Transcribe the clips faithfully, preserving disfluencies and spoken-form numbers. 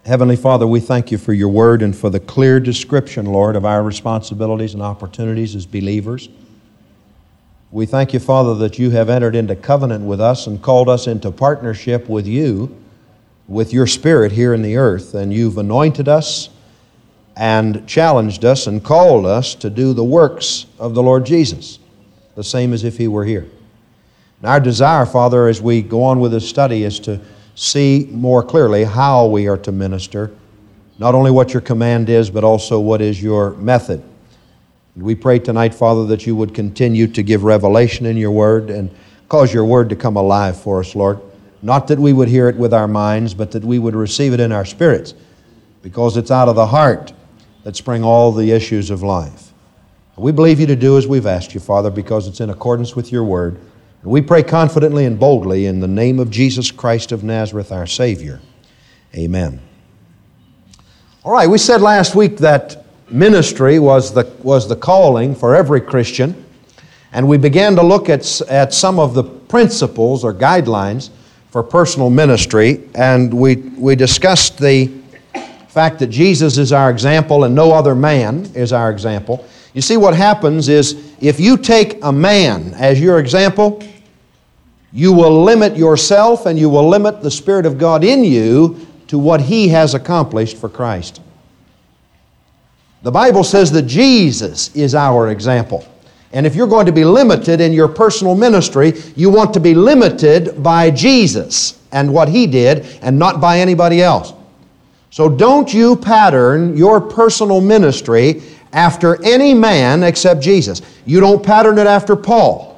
Heavenly Father, we thank you for your word and for the clear description, Lord, of our responsibilities and opportunities as believers. We thank you, Father, that you have entered into covenant with us and called us into partnership with you, with your Spirit here in the earth, and you've anointed us and challenged us and called us to do the works of the Lord Jesus, the same as if He were here. And our desire, Father, as we go on with this study is to see more clearly how we are to minister, not only what your command is, but also what is your method. And we pray tonight, Father, that you would continue to give revelation in your word and cause your word to come alive for us, Lord. Not that we would hear it with our minds, but that we would receive it in our spirits, because it's out of the heart that spring all the issues of life. We believe you to do as we've asked you, Father, because it's in accordance with your word. And we pray confidently and boldly in the name of Jesus Christ of Nazareth, our Savior. Amen. All right, we said last week that ministry was the, was the calling for every Christian, and we began to look at, at some of the principles or guidelines for personal ministry, and we, we discussed the fact that Jesus is our example and no other man is our example. You see, what happens is if you take a man as your example, you will limit yourself and you will limit the Spirit of God in you to what He has accomplished for Christ. The Bible says that Jesus is our example. And if you're going to be limited in your personal ministry, you want to be limited by Jesus and what He did and not by anybody else. So don't you pattern your personal ministry after any man except Jesus. You don't pattern it after Paul.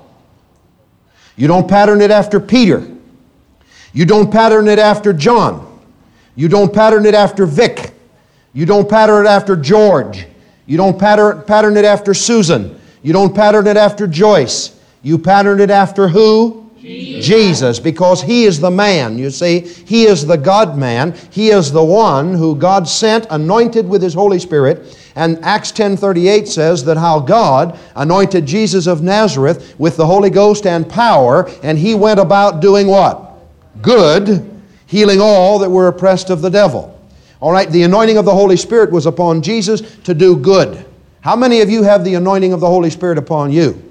You don't pattern it after Peter. You don't pattern it after John. You don't pattern it after Vic. You don't pattern it after George. You don't pattern, pattern it after Susan. You don't pattern it after Joyce. You pattern it after who? Jesus. Jesus, because He is the man, you see. He is the God-man. He is the one who God sent, anointed with His Holy Spirit. And Acts ten thirty-eight says that how God anointed Jesus of Nazareth with the Holy Ghost and power, and He went about doing what? Good, healing all that were oppressed of the devil. All right, the anointing of the Holy Spirit was upon Jesus to do good. How many of you have the anointing of the Holy Spirit upon you?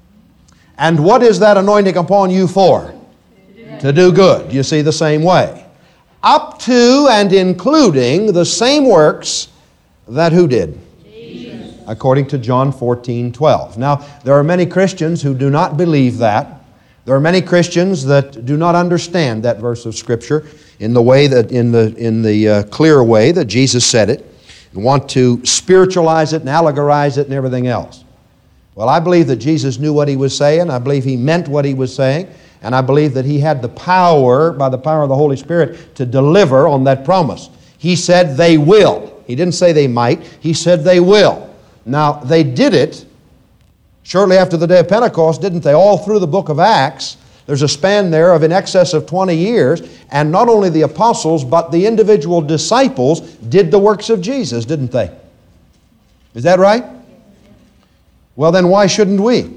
And what is that anointing upon you for? To do good. You see, the same way. Up to and including the same works that who did? Jesus. According to John fourteen twelve. Now, there are many Christians who do not believe that. There are many Christians that do not understand that verse of Scripture in the way that, in the in the uh, clear way that Jesus said it, and want to spiritualize it and allegorize it and everything else. Well, I believe that Jesus knew what He was saying. I believe He meant what He was saying. And I believe that He had the power, by the power of the Holy Spirit, to deliver on that promise. He said they will. He didn't say they might. He said they will. Now, they did it shortly after the day of Pentecost, didn't they? All through the book of Acts, there's a span there of in excess of twenty years. And not only the apostles, but the individual disciples did the works of Jesus, didn't they? Is that right? Well, then why shouldn't we?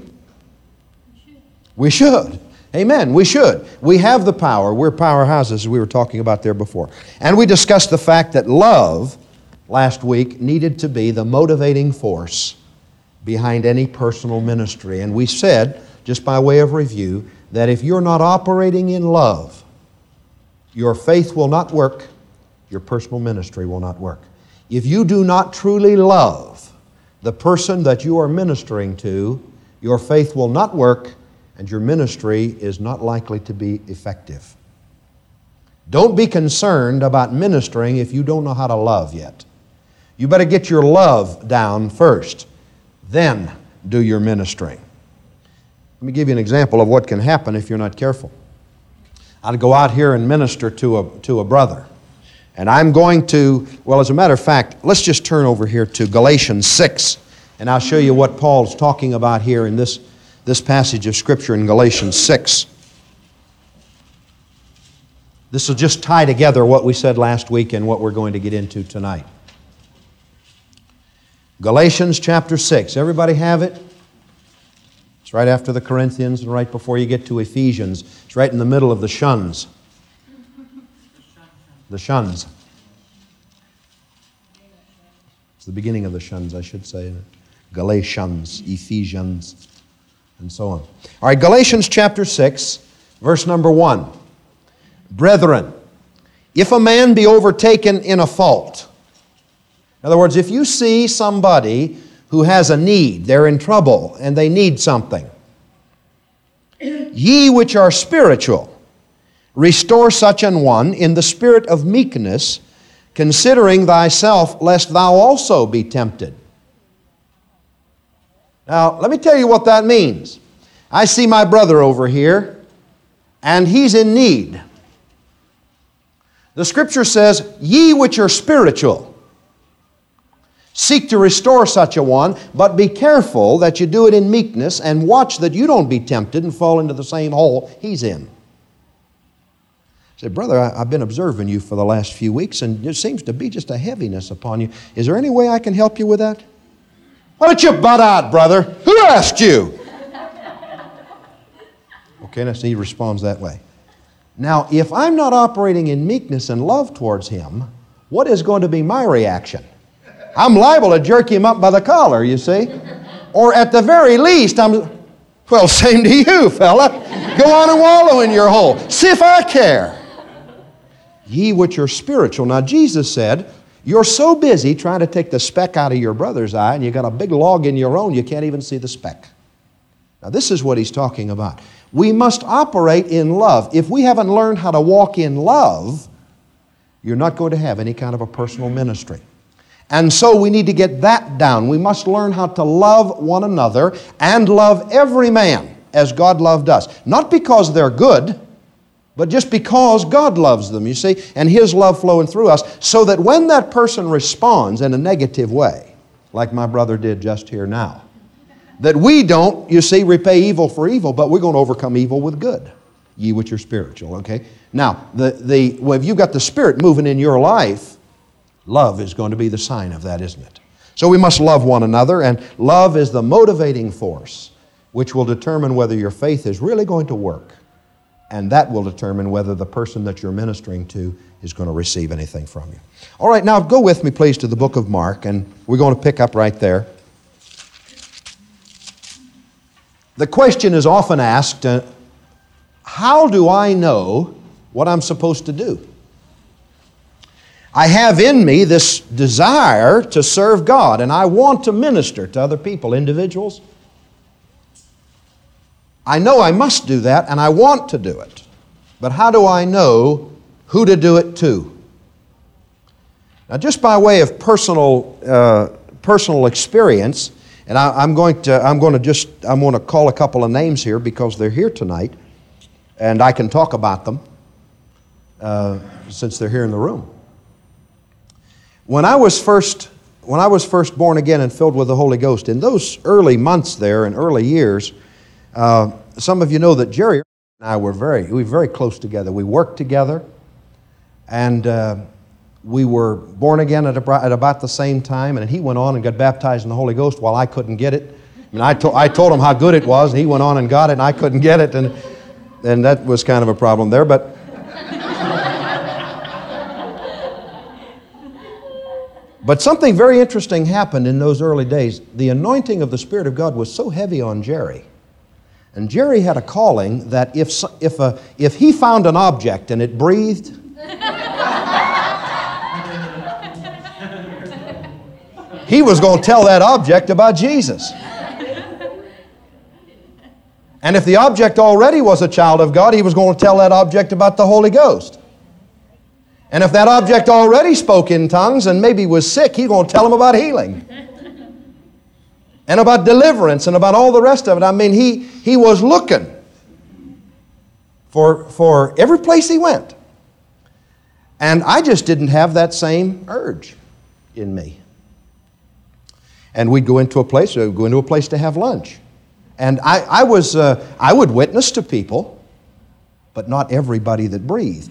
We should. Amen. We should. We have the power. We're powerhouses, as we were talking about there before. And we discussed the fact that love, last week, needed to be the motivating force behind any personal ministry. And we said, just by way of review, that if you're not operating in love, your faith will not work, your personal ministry will not work. If you do not truly love the person that you are ministering to, your faith will not work and your ministry is not likely to be effective. Don't be concerned about ministering if you don't know how to love yet. You better get your love down first, then do your ministering. Let me give you an example of what can happen if you're not careful. I'd go out here and minister to a, to a brother. And I'm going to, well, as a matter of fact, let's just turn over here to Galatians six, and I'll show you what Paul's talking about here in this, this passage of Scripture in Galatians six. This will just tie together what we said last week and what we're going to get into tonight. Galatians chapter six. Everybody have it? It's right after the Corinthians and right before you get to Ephesians. It's right in the middle of the shuns. The shuns. the beginning of the shuns, I should say. Galatians, Ephesians, and so on. All right, Galatians chapter six, verse number one. Brethren, if a man be overtaken in a fault, in other words, if you see somebody who has a need, they're in trouble, and they need something, ye which are spiritual, restore such an one in the spirit of meekness, considering thyself, lest thou also be tempted. Now, let me tell you what that means. I see my brother over here, and he's in need. The Scripture says, ye which are spiritual, seek to restore such a one, but be careful that you do it in meekness, and watch that you don't be tempted and fall into the same hole he's in. I said, brother, I, I've been observing you for the last few weeks, and there seems to be just a heaviness upon you. Is there any way I can help you with that? Why don't you butt out, brother? Who asked you? Okay, now he responds that way. Now, if I'm not operating in meekness and love towards him, what is going to be my reaction? I'm liable to jerk him up by the collar, you see. Or at the very least, I'm, well, same to you, fella. Go on and wallow in your hole. See if I care. Ye which are spiritual. Now, Jesus said, you're so busy trying to take the speck out of your brother's eye, and you got a big log in your own, you can't even see the speck. Now, this is what he's talking about. We must operate in love. If we haven't learned how to walk in love, you're not going to have any kind of a personal ministry. And so we need to get that down. We must learn how to love one another and love every man as God loved us. Not because they're good, but just because God loves them, you see, and His love flowing through us, so that when that person responds in a negative way, like my brother did just here now, that we don't, you see, repay evil for evil, but we're going to overcome evil with good. Ye which are spiritual, okay? Now, the, the, well, if you've got the Spirit moving in your life, love is going to be the sign of that, isn't it? So we must love one another, and love is the motivating force which will determine whether your faith is really going to work. And that will determine whether the person that you're ministering to is going to receive anything from you. All right, now go with me, please, to the book of Mark, and we're going to pick up right there. The question is often asked, uh, how do I know what I'm supposed to do? I have in me this desire to serve God, and I want to minister to other people, individuals. I know I must do that, and I want to do it. But how do I know who to do it to? Now, just by way of personal uh, personal experience, and I, I'm going to I'm going to just I'm going to call a couple of names here because they're here tonight, and I can talk about them uh, since they're here in the room. When I was first when I was first born again and filled with the Holy Ghost, in those early months there and early years, uh, some of you know that Jerry and I were very we were very close together. We worked together, and uh, we were born again at, about, at about the same time. And he went on and got baptized in the Holy Ghost while I couldn't get it. I mean, I, to, I told him how good it was, and he went on and got it, and I couldn't get it, and and that was kind of a problem there. But But something very interesting happened in those early days. The anointing of the Spirit of God was so heavy on Jerry. And Jerry had a calling that if, if, a, if he found an object and it breathed, he was going to tell that object about Jesus. And if the object already was a child of God, he was going to tell that object about the Holy Ghost. And if that object already spoke in tongues and maybe was sick, he's going to tell him about healing. And about deliverance and about all the rest of it. I mean, he, he was looking for, for every place he went. And I just didn't have that same urge in me. And we'd go into a place, we'd go into a place to have lunch. And I, I was, uh, I would witness to people, but not everybody that breathed.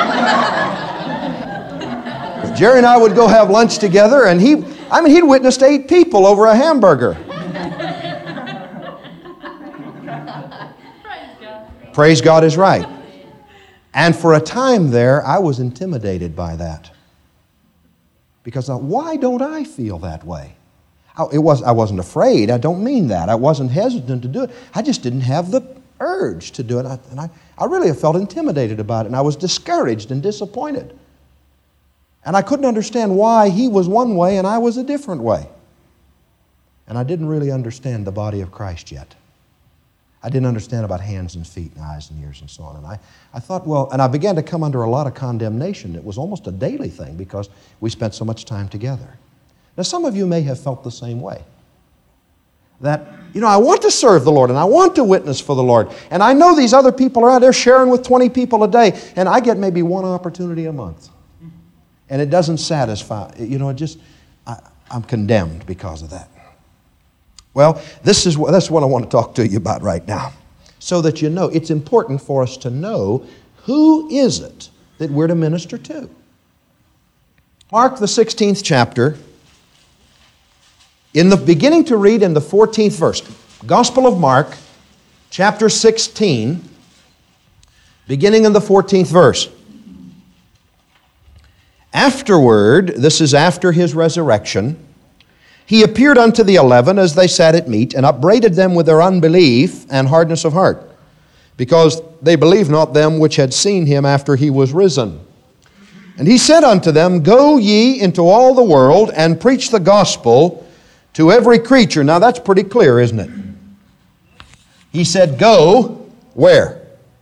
Jerry and I would go have lunch together, and he, I mean, he'd witnessed eight people over a hamburger. Praise God. Praise God is right. And for a time there, I was intimidated by that. Because uh, why don't I feel that way? I, it was, I wasn't afraid. I don't mean that. I wasn't hesitant to do it. I just didn't have the urge to do it. I, and I, I really felt intimidated about it, and I was discouraged and disappointed. And I couldn't understand why he was one way and I was a different way. And I didn't really understand the body of Christ yet. I didn't understand about hands and feet and eyes and ears and so on. And I, I thought, well, and I began to come under a lot of condemnation. It was almost a daily thing because we spent so much time together. Now, some of you may have felt the same way. That, you know, I want to serve the Lord and I want to witness for the Lord. And I know these other people are out there sharing with twenty people a day, and I get maybe one opportunity a month. And it doesn't satisfy. You know, it just, I, I'm condemned because of that. Well, this is what, that's what I want to talk to you about right now. So that you know, it's important for us to know who is it that we're to minister to. Mark, the sixteenth chapter, in the beginning to read in the fourteenth verse. Gospel of Mark, chapter sixteen, beginning in the fourteenth verse. Afterward, this is after his resurrection, he appeared unto the eleven as they sat at meat, and upbraided them with their unbelief and hardness of heart, because they believed not them which had seen him after he was risen. And he said unto them, Go ye into all the world, and preach the gospel to every creature. Now that's pretty clear, isn't it? He said, Go, where?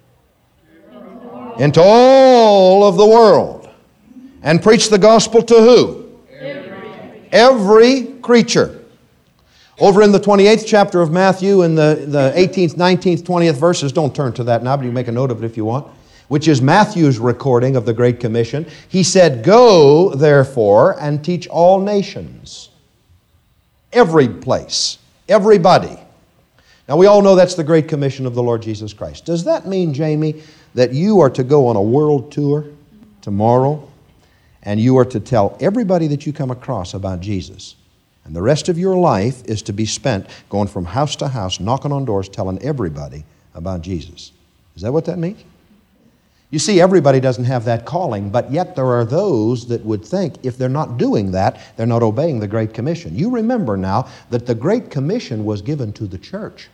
Into all of the world. And preach the gospel to who? Every creature. Over in the twenty-eighth chapter of Matthew, in the, the eighteenth, nineteenth, twentieth verses, don't turn to that now, but you can make a note of it if you want, which is Matthew's recording of the Great Commission. He said, Go, therefore, and teach all nations. Every place. Everybody. Now, we all know that's the Great Commission of the Lord Jesus Christ. Does that mean, Jamie, that you are to go on a world tour tomorrow, and you are to tell everybody that you come across about Jesus? And the rest of your life is to be spent going from house to house, knocking on doors, telling everybody about Jesus. Is that what that means? You see, everybody doesn't have that calling, but yet there are those that would think if they're not doing that, they're not obeying the Great Commission. You remember now that the Great Commission was given to the church.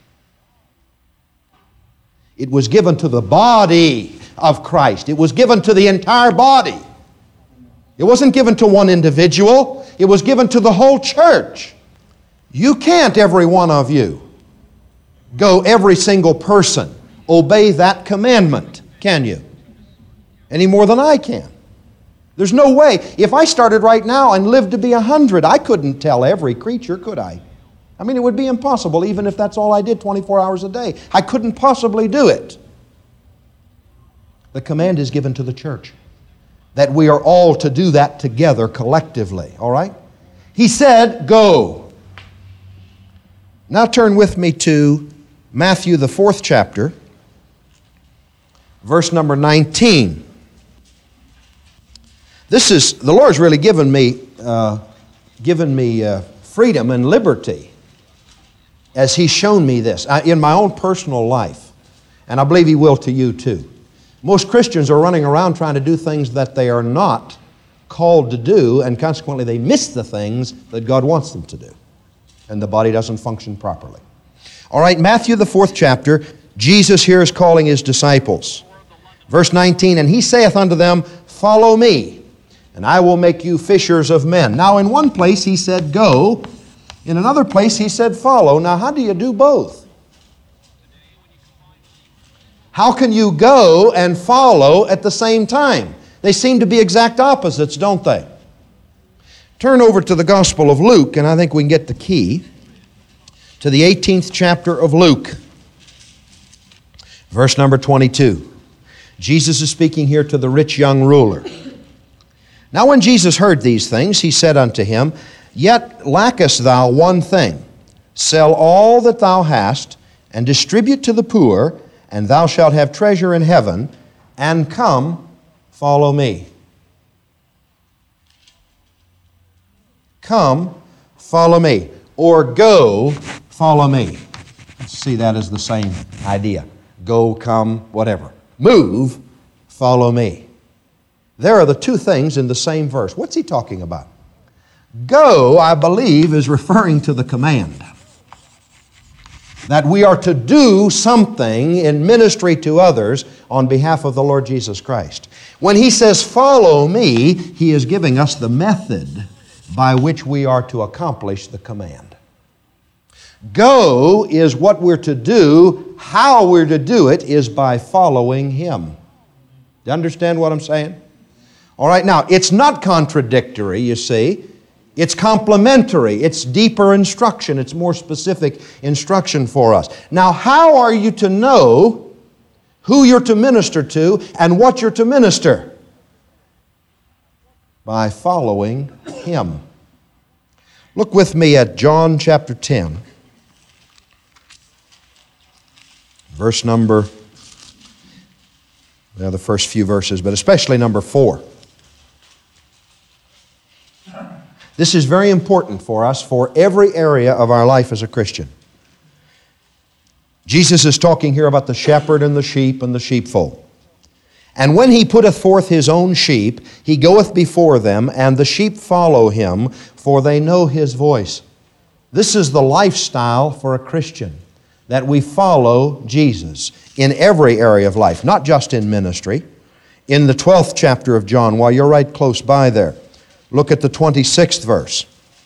It was given to the body of Christ. It was given to the entire body. It wasn't given to one individual. It was given to the whole church. You can't, every one of you, go every single person, obey that commandment, can you? Any more than I can. There's no way. If I started right now and lived to be a hundred, I couldn't tell every creature, could I? I mean, it would be impossible, even if that's all I did twenty-four hours a day. I couldn't possibly do it. The command is given to the church, that we are all to do that together collectively, all right? He said, Go. Now turn with me to Matthew, the fourth chapter, verse number nineteen. This is, the Lord's really given me, uh, given me uh, freedom and liberty as He's shown me this I, in my own personal life. And I believe He will to you too. Most Christians are running around trying to do things that they are not called to do, and consequently they miss the things that God wants them to do. And the body doesn't function properly. All right, Matthew, the fourth chapter, Jesus here is calling His disciples. Verse nineteen, And He saith unto them, Follow me, and I will make you fishers of men. Now, in one place He said, Go. In another place He said, Follow. Now, how do you do both? How can you go and follow at the same time? They seem to be exact opposites, don't they? Turn over to the Gospel of Luke, and I think we can get the key to the eighteenth chapter of Luke, verse number twenty-two. Jesus is speaking here to the rich young ruler. Now when Jesus heard these things, He said unto him, Yet lackest thou one thing. Sell all that thou hast, and distribute to the poor, and thou shalt have treasure in heaven, and come, follow me. Come, follow me. Or go, follow me. Let's see that as the same idea. Go, come, whatever. Move, follow me. There are the two things in the same verse. What's He talking about? Go, I believe, is referring to the command. That we are to do something in ministry to others on behalf of the Lord Jesus Christ. When He says, follow me, He is giving us the method by which we are to accomplish the command. Go is what we're to do. How we're to do it is by following Him. Do you understand what I'm saying? All right, now, it's not contradictory, you see. It's complementary. It's deeper instruction. It's more specific instruction for us. Now, how are you to know who you're to minister to and what you're to minister? By following Him. Look with me at John chapter ten. Verse number, well, the first few verses, but especially number four. This is very important for us for every area of our life as a Christian. Jesus is talking here about the shepherd and the sheep and the sheepfold. And when He putteth forth His own sheep, He goeth before them, and the sheep follow Him, for they know His voice. This is the lifestyle for a Christian, that we follow Jesus in every area of life, not just in ministry. In the twelfth chapter of John, while you're right close by there, look at the twenty-sixth verse.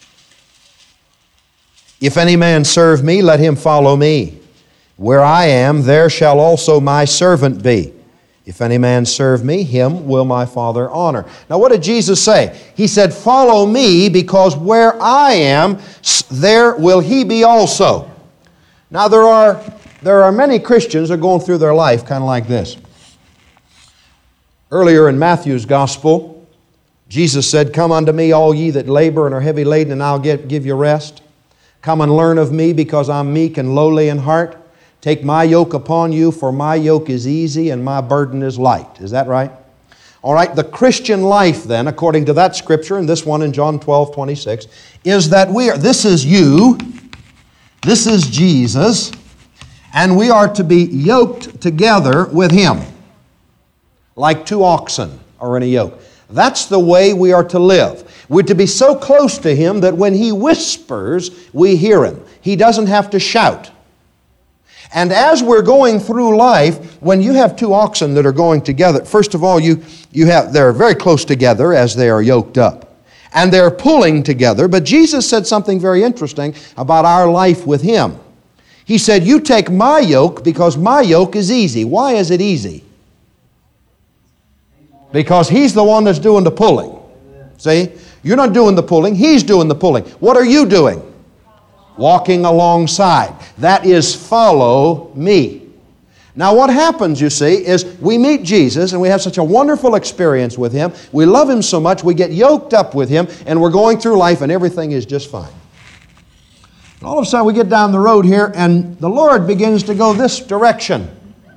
If any man serve me, let him follow me. Where I am, there shall also my servant be. If any man serve me, him will my Father honor. Now what did Jesus say? He said, follow me, because where I am, there will he be also. Now there are, there are many Christians that are going through their life kind of like this. Earlier in Matthew's Gospel, Jesus said, come unto me, all ye that labor and are heavy laden, and I'll give, give you rest. Come and learn of me, because I'm meek and lowly in heart. Take my yoke upon you, for my yoke is easy and my burden is light. Is that right? All right, the Christian life then, according to that Scripture, and this one in John twelve, twenty-six, is that we are, this is you, this is Jesus, and we are to be yoked together with Him, like two oxen are in a yoke. That's the way we are to live. We're to be so close to Him that when He whispers, we hear Him. He doesn't have to shout. And as we're going through life, when you have two oxen that are going together, first of all, you, you have, they're very close together as they are yoked up. And they're pulling together. But Jesus said something very interesting about our life with Him. He said, you take my yoke because my yoke is easy. Why is it easy? Because He's the one that's doing the pulling. See? You're not doing the pulling. He's doing the pulling. What are you doing? Walking alongside. That is follow me. Now what happens, you see, is we meet Jesus and we have such a wonderful experience with Him. We love Him so much, we get yoked up with Him, and we're going through life and everything is just fine. And all of a sudden we get down the road here and the Lord begins to go this direction.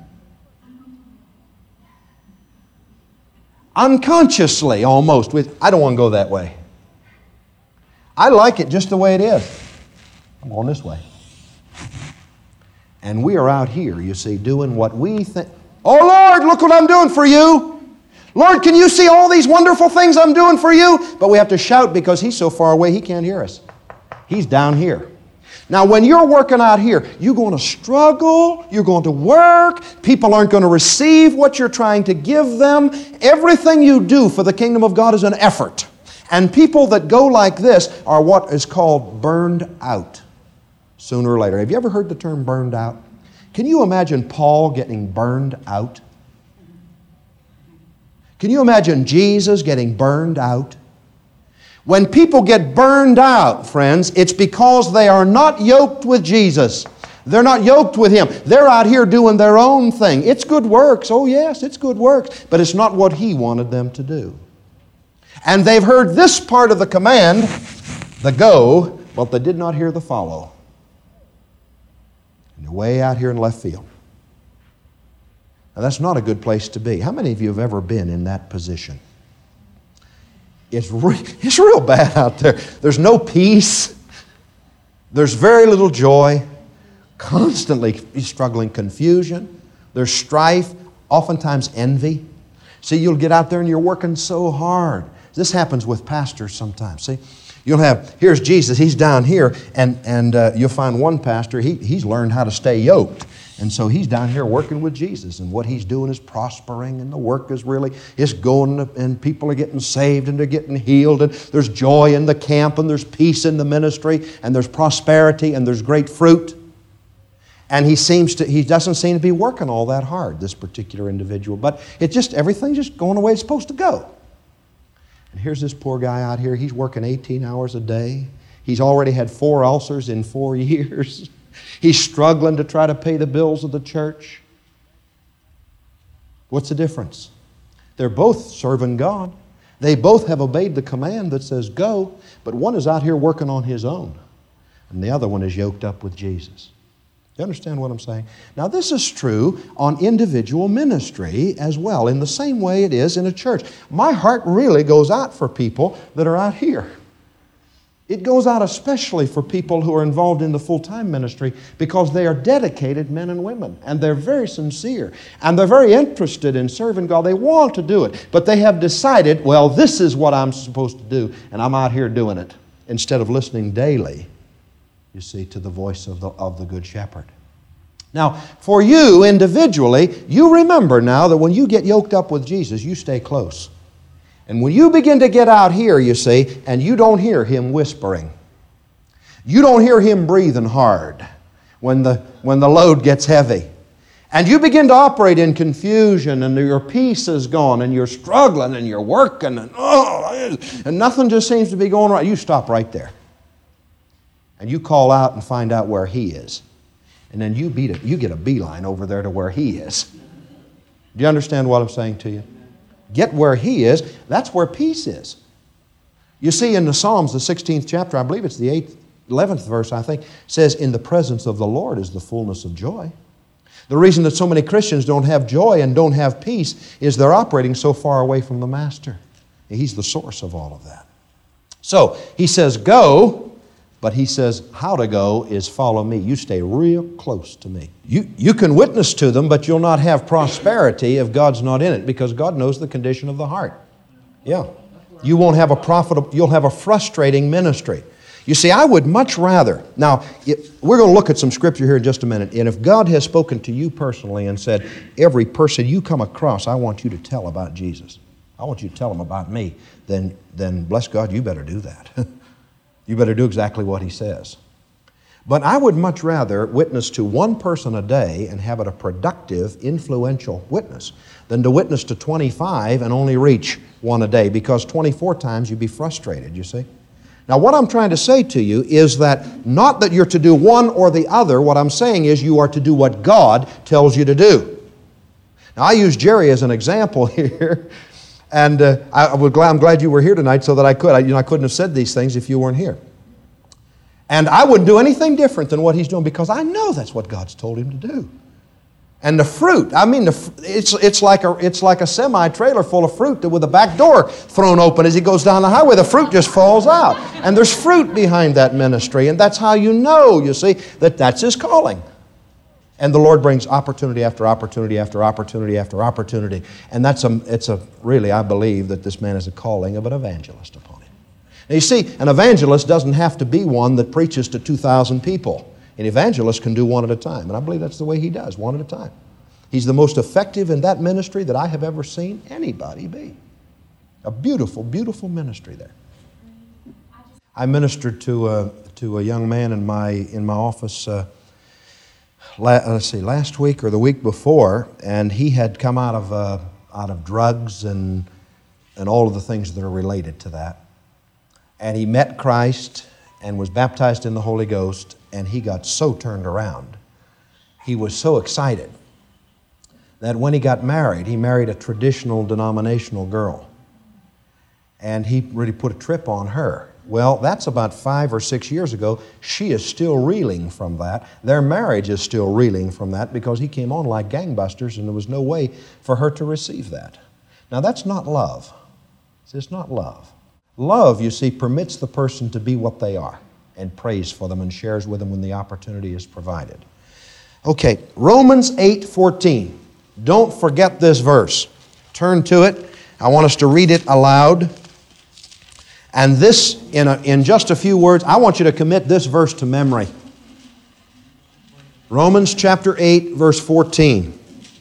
Unconsciously, almost. With, I don't want to go that way. I like it just the way it is. I'm going this way. And we are out here, you see, doing what we think. Oh, Lord, look what I'm doing for you. Lord, can you see all these wonderful things I'm doing for you? But we have to shout because He's so far away He can't hear us. He's down here. Now, when you're working out here, you're going to struggle, you're going to work, people aren't going to receive what you're trying to give them. Everything you do for the kingdom of God is an effort. And people that go like this are what is called burned out sooner or later. Have you ever heard the term burned out? Can you imagine Paul getting burned out? Can you imagine Jesus getting burned out? When people get burned out, friends, it's because they are not yoked with Jesus. They're not yoked with Him. They're out here doing their own thing. It's good works. Oh yes, it's good works. But it's not what He wanted them to do. And they've heard this part of the command, the go, but they did not hear the follow. And they're way out here in left field. Now that's not a good place to be. How many of you have ever been in that position? It's, re- it's real bad out there. There's no peace. There's very little joy. Constantly struggling confusion. There's strife, oftentimes envy. See, you'll get out there and you're working so hard. This happens with pastors sometimes, see? You'll have, here's Jesus, he's down here, and, and uh, you'll find one pastor, he, he's learned how to stay yoked. And so he's down here working with Jesus, and what he's doing is prospering, and the work is really, it's going, and people are getting saved, and they're getting healed, and there's joy in the camp, and there's peace in the ministry, and there's prosperity, and there's great fruit. And he seems to, he doesn't seem to be working all that hard, this particular individual, but it just, everything's just going the way it's supposed to go. And here's this poor guy out here, he's working eighteen hours a day. He's already had four ulcers in four years. He's struggling to try to pay the bills of the church. What's the difference? They're both serving God. They both have obeyed the command that says go, but one is out here working on his own, and the other one is yoked up with Jesus. You understand what I'm saying? Now, this is true on individual ministry as well, in the same way it is in a church. My heart really goes out for people that are out here. It goes out especially for people who are involved in the full-time ministry because they are dedicated men and women, and they're very sincere, and they're very interested in serving God. They want to do it, but they have decided, well, this is what I'm supposed to do, and I'm out here doing it, instead of listening daily, you see, to the voice of the, of the Good Shepherd. Now, for you individually, you remember now that when you get yoked up with Jesus, you stay close. And when you begin to get out here, you see, and you don't hear Him whispering, you don't hear Him breathing hard when the, when the load gets heavy, and you begin to operate in confusion, and your peace is gone, and you're struggling, and you're working, and oh, and nothing just seems to be going right, you stop right there. And you call out and find out where He is. And then you beat it. You get a beeline over there to where He is. Do you understand what I'm saying to you? Get where He is. That's where peace is. You see in the Psalms, the sixteenth chapter, I believe it's the eighth, eleventh verse, I think, says, in the presence of the Lord is the fullness of joy. The reason that so many Christians don't have joy and don't have peace is they're operating so far away from the Master. He's the source of all of that. So, He says, go. But He says, how to go is follow me. You stay real close to me. You, you can witness to them, but you'll not have prosperity if God's not in it, because God knows the condition of the heart. Yeah. You won't have a profitable, you'll have a frustrating ministry. You see, I would much rather, now, it, we're going to look at some scripture here in just a minute, and if God has spoken to you personally and said, every person you come across, I want you to tell about Jesus. I want you to tell them about me, then, then bless God, you better do that. You better do exactly what He says. But I would much rather witness to one person a day and have it a productive, influential witness than to witness to twenty-five and only reach one a day, because twenty-four times you'd be frustrated, you see. Now, what I'm trying to say to you is that not that you're to do one or the other. What I'm saying is you are to do what God tells you to do. Now, I use Jerry as an example here. And uh, I would glad, I'm glad you were here tonight so that I could. I, you know, I couldn't have said these things if you weren't here. And I wouldn't do anything different than what he's doing, because I know that's what God's told him to do. And the fruit, I mean, the, it's, it's like a, it's like a semi-trailer full of fruit with a back door thrown open as he goes down the highway. The fruit just falls out. And there's fruit behind that ministry. And that's how you know, you see, that that's his calling. And the Lord brings opportunity after opportunity after opportunity after opportunity. And that's a, it's a, really, I believe that this man is a calling of an evangelist upon him. Now you see, an evangelist doesn't have to be one that preaches to two thousand people. An evangelist can do one at a time. And I believe that's the way he does, one at a time. He's the most effective in that ministry that I have ever seen anybody be. A beautiful, beautiful ministry there. I ministered to a, to a young man in my, in my office uh, let's see, last week or the week before, and he had come out of uh, out of drugs and and all of the things that are related to that. And he met Christ and was baptized in the Holy Ghost, and he got so turned around. He was so excited that when he got married, he married a traditional denominational girl. And he really put a trip on her. Well, that's about five or six years ago. She is still reeling from that. Their marriage is still reeling from that because he came on like gangbusters and there was no way for her to receive that. Now, that's not love. It's not love. Love, you see, permits the person to be what they are and prays for them and shares with them when the opportunity is provided. Okay, Romans eight fourteen. Don't forget this verse. Turn to it. I want us to read it aloud. And this, in, a, in just a few words, I want you to commit this verse to memory. Romans chapter eight, verse fourteen.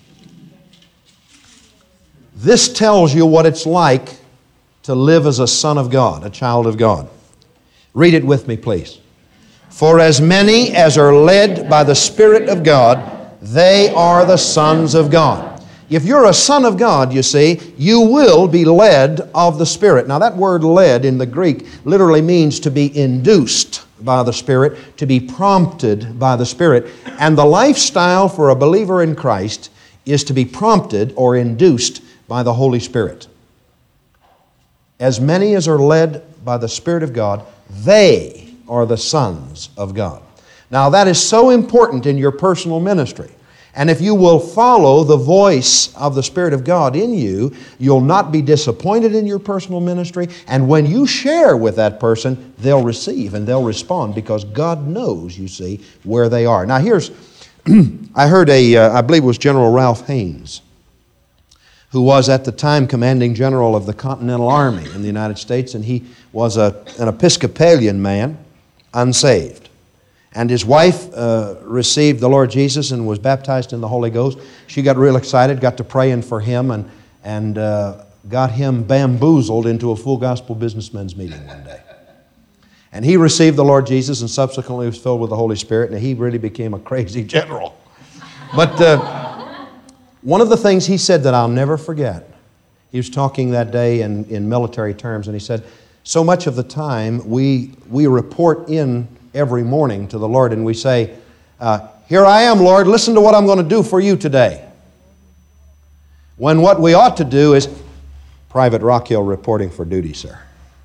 This tells you what it's like to live as a son of God, a child of God. Read it with me, please. For as many as are led by the Spirit of God, they are the sons of God. If you're a son of God, you see, you will be led of the Spirit. Now that word led in the Greek literally means to be induced by the Spirit, to be prompted by the Spirit. And the lifestyle for a believer in Christ is to be prompted or induced by the Holy Spirit. As many as are led by the Spirit of God, they are the sons of God. Now that is so important in your personal ministry. And if you will follow the voice of the Spirit of God in you, you'll not be disappointed in your personal ministry. And when you share with that person, they'll receive and they'll respond because God knows, you see, where they are. Now here's, I heard a, uh, I believe it was General Ralph Haynes, who was at the time commanding general of the Continental Army in the United States, and he was a, an Episcopalian man, unsaved. And his wife uh, received the Lord Jesus and was baptized in the Holy Ghost. She got real excited, got to praying for him, and, and uh, got him bamboozled into a full gospel businessmen's meeting one day. And he received the Lord Jesus and subsequently was filled with the Holy Spirit, and he really became a crazy general. But uh, one of the things he said that I'll never forget, he was talking that day in, in military terms, and he said, so much of the time we, we report in every morning to the Lord and we say, uh, here I am, Lord, listen to what I'm going to do for you today. When what we ought to do is, Private Rockhill reporting for duty, sir.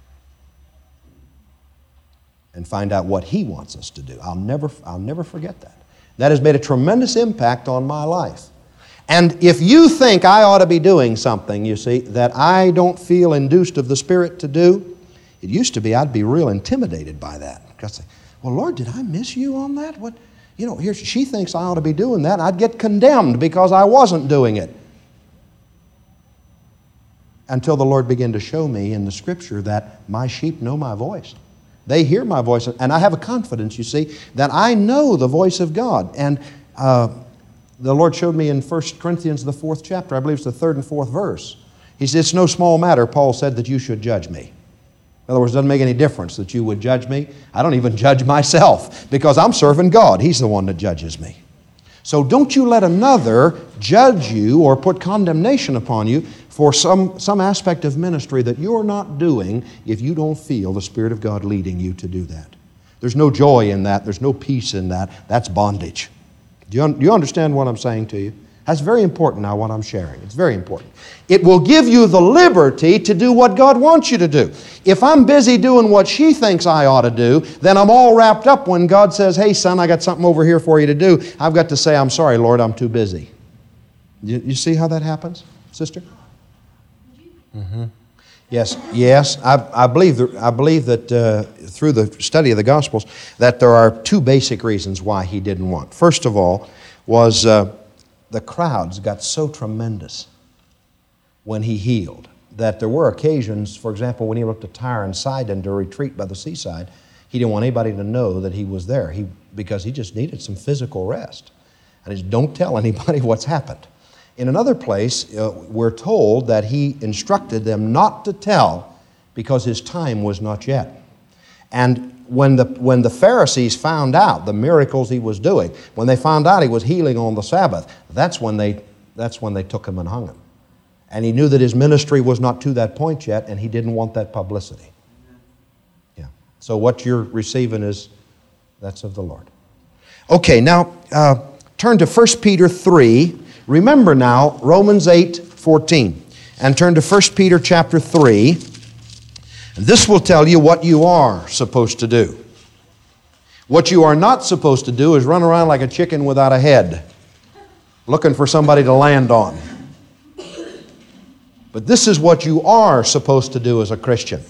And find out what He wants us to do. I'll never, I'll never forget that. That has made a tremendous impact on my life. And if you think I ought to be doing something, you see, that I don't feel induced of the Spirit to do, it used to be I'd be real intimidated by that. Because, well, Lord, did I miss you on that? What, you know, here she thinks I ought to be doing that. I'd get condemned because I wasn't doing it. Until the Lord began to show me in the Scripture that my sheep know my voice. They hear my voice, and I have a confidence, you see, that I know the voice of God. And uh, the Lord showed me in First Corinthians, the fourth chapter, I believe it's the third and fourth verse. He said, it's no small matter, Paul said, that you should judge me. In other words, it doesn't make any difference that you would judge me. I don't even judge myself because I'm serving God. He's the one that judges me. So don't you let another judge you or put condemnation upon you for some, some aspect of ministry that you're not doing if you don't feel the Spirit of God leading you to do that. There's no joy in that. There's no peace in that. That's bondage. Do you, un- do you understand what I'm saying to you? That's very important now, what I'm sharing. It's very important. It will give you the liberty to do what God wants you to do. If I'm busy doing what she thinks I ought to do, then I'm all wrapped up when God says, hey, son, I got something over here for you to do. I've got to say, I'm sorry, Lord, I'm too busy. You, you see how that happens, sister? Mm-hmm. Yes, yes. I, I believe that, I believe that uh, through the study of the Gospels that there are two basic reasons why he didn't want. First of all was uh, the crowds got so tremendous when he healed that there were occasions, for example, when he looked at Tyre and Sidon to retreat by the seaside, he didn't want anybody to know that he was there he, because he just needed some physical rest. And he said, don't tell anybody what's happened. In another place, uh, we're told that he instructed them not to tell because his time was not yet. And when the, when the Pharisees found out the miracles he was doing, when they found out he was healing on the Sabbath, that's when they, that's when they took him and hung him. And he knew that his ministry was not to that point yet, and he didn't want that publicity. Yeah. So what you're receiving is, that's of the Lord. Okay, now uh, turn to First Peter three. Remember now, Romans eight fourteen. And turn to First Peter chapter three. And this will tell you what you are supposed to do. What you are not supposed to do is run around like a chicken without a head, looking for somebody to land on. But this is what you are supposed to do as a Christian.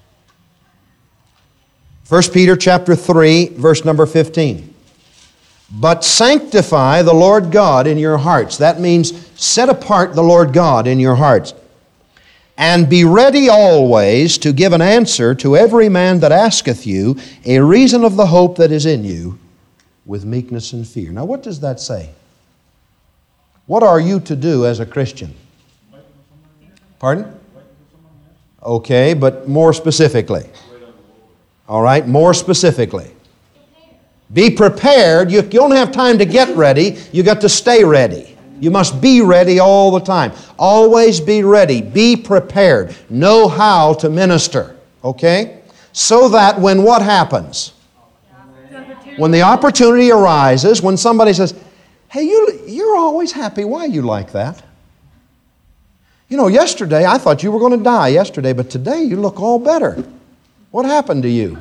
First Peter chapter three, verse number fifteen. But sanctify the Lord God in your hearts. That means set apart the Lord God in your hearts. And be ready always to give an answer to every man that asketh you a reason of the hope that is in you with meekness and fear. Now, what does that say? What are you to do as a Christian? Pardon? Okay, but more specifically. All right, more specifically. Be prepared. You, you don't have time to get ready. You got to stay ready. You must be ready all the time. Always be ready. Be prepared. Know how to minister. Okay? So that when what happens? When the opportunity arises, when somebody says, hey, you, you're always happy. Why are you like that? You know, yesterday I thought you were going to die yesterday, but today you look all better. What happened to you?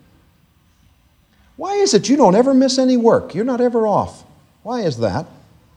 Why is it you don't ever miss any work? You're not ever off. Why is that?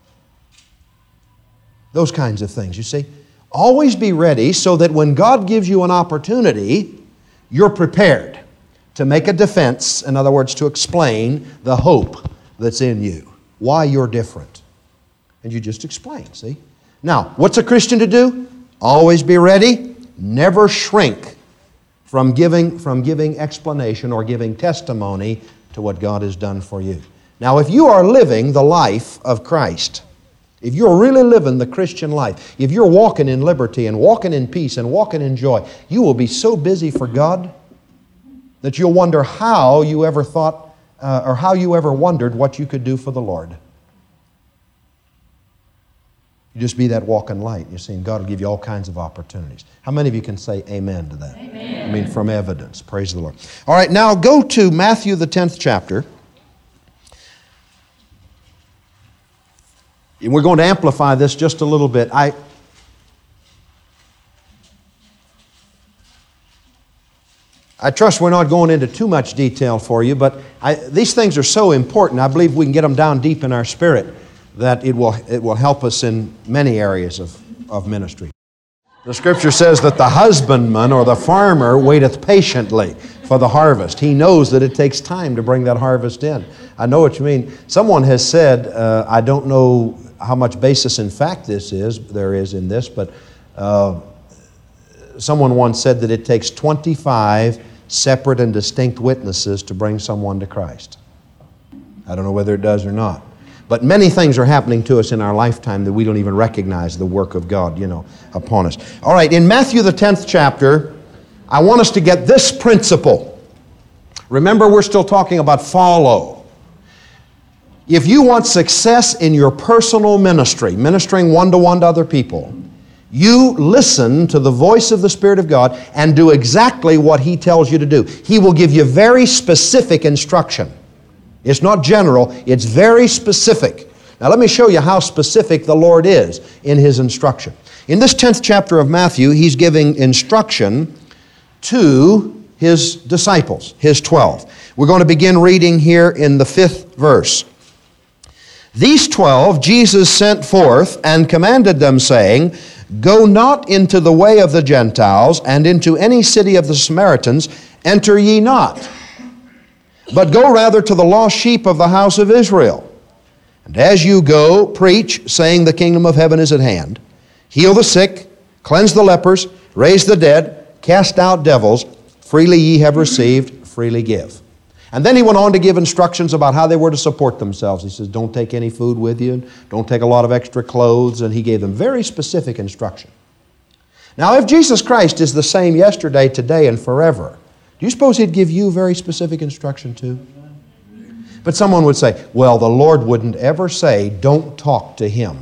Those kinds of things, you see. Always be ready so that when God gives you an opportunity, you're prepared to make a defense, in other words, to explain the hope that's in you, why you're different. And you just explain, see? Now, what's a Christian to do? Always be ready. Never shrink from giving, from giving explanation or giving testimony to what God has done for you. Now, if you are living the life of Christ, if you're really living the Christian life, if you're walking in liberty and walking in peace and walking in joy, you will be so busy for God that you'll wonder how you ever thought uh, or how you ever wondered what you could do for the Lord. You just be that walking light. You're seeing God will give you all kinds of opportunities. How many of you can say amen to that? Amen. I mean, from evidence. Praise the Lord. All right, now go to Matthew, the tenth chapter. And we're going to amplify this just a little bit. I, I trust we're not going into too much detail for you, but I, these things are so important. I believe we can get them down deep in our spirit that it will, it will help us in many areas of, of ministry. The Scripture says that the husbandman or the farmer waiteth patiently for the harvest. He knows that it takes time to bring that harvest in. I know what you mean. Someone has said, uh, I don't know how much basis in fact this is, there is in this, but uh, someone once said that it takes twenty-five separate and distinct witnesses to bring someone to Christ. I don't know whether it does or not. But many things are happening to us in our lifetime that we don't even recognize the work of God, you know, upon us. All right, in Matthew the tenth chapter, I want us to get this principle. Remember, we're still talking about follow. If you want success in your personal ministry, ministering one-to-one to other people, you listen to the voice of the Spirit of God and do exactly what He tells you to do. He will give you very specific instruction. It's not general, it's very specific. Now let me show you how specific the Lord is in His instruction. In this tenth chapter of Matthew, He's giving instruction to His disciples, His twelve. We're going to begin reading here in the fifth verse. These twelve Jesus sent forth and commanded them, saying, Go not into the way of the Gentiles, and into any city of the Samaritans enter ye not, but go rather to the lost sheep of the house of Israel. And as you go, preach, saying, The kingdom of heaven is at hand. Heal the sick, cleanse the lepers, raise the dead, cast out devils. Freely ye have received, freely give. And then he went on to give instructions about how they were to support themselves. He says, don't take any food with you, don't take a lot of extra clothes, and he gave them very specific instruction. Now, if Jesus Christ is the same yesterday, today, and forever, do you suppose He'd give you very specific instruction too? But someone would say, well, the Lord wouldn't ever say, don't talk to Him.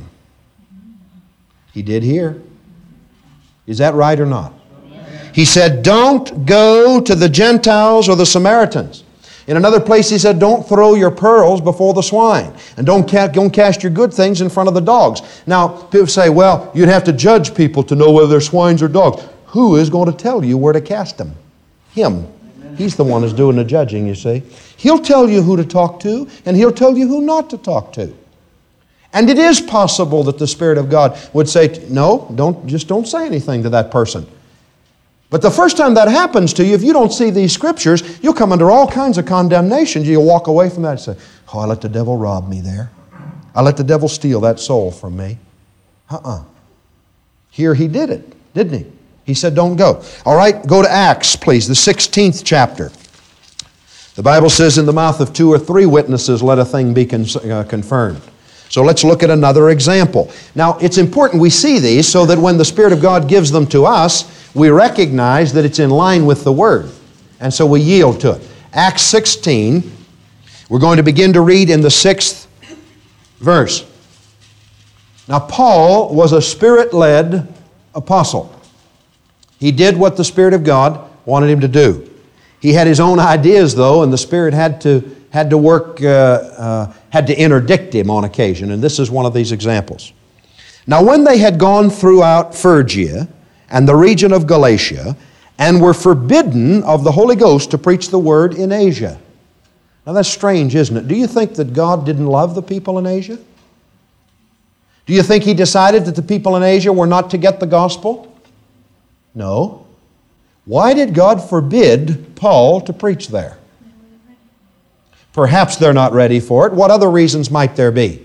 He did here. Is that right or not? He said, don't go to the Gentiles or the Samaritans. In another place He said, don't throw your pearls before the swine. And don't, ca- don't cast your good things in front of the dogs. Now, people say, well, you'd have to judge people to know whether they're swines or dogs. Who is going to tell you where to cast them? Him. He's the one who's doing the judging, you see. He'll tell you who to talk to, and He'll tell you who not to talk to. And it is possible that the Spirit of God would say, no, don't, just don't say anything to that person. But the first time that happens to you, if you don't see these Scriptures, you'll come under all kinds of condemnation. You'll walk away from that and say, oh, I let the devil rob me there. I let the devil steal that soul from me. Uh-uh. Here He did it, didn't He? He said, don't go. All right, go to Acts, please, the sixteenth chapter. The Bible says, in the mouth of two or three witnesses, let a thing be con- uh, confirmed. So let's look at another example. Now, it's important we see these so that when the Spirit of God gives them to us, we recognize that it's in line with the Word. And so we yield to it. Acts sixteen, we're going to begin to read in the sixth verse. Now, Paul was a Spirit-led apostle. He did what the Spirit of God wanted him to do. He had his own ideas, though, and the Spirit had to had to work, uh, uh, had to interdict him on occasion, and this is one of these examples. Now, when they had gone throughout Phrygia and the region of Galatia, and were forbidden of the Holy Ghost to preach the word in Asia. Now, that's strange, isn't it? Do you think that God didn't love the people in Asia? Do you think He decided that the people in Asia were not to get the gospel? No. Why did God forbid Paul to preach there? Perhaps they're not ready for it. What other reasons might there be?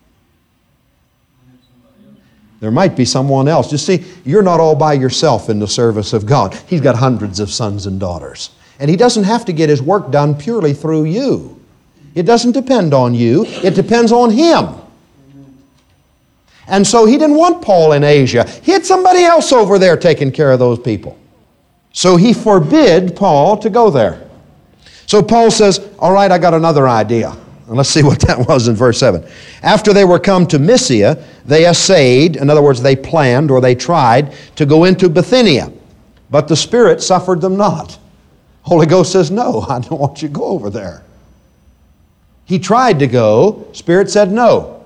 There might be someone else. You see, you're not all by yourself in the service of God. He's got hundreds of sons and daughters. And He doesn't have to get His work done purely through you. It doesn't depend on you. It depends on Him. And so He didn't want Paul in Asia. He had somebody else over there taking care of those people. So He forbid Paul to go there. So Paul says, all right, I got another idea. And let's see what that was in verse seven. After they were come to Mysia, they essayed, in other words, they planned or they tried to go into Bithynia. But the Spirit suffered them not. Holy Ghost says, no, I don't want you to go over there. He tried to go. Spirit said no.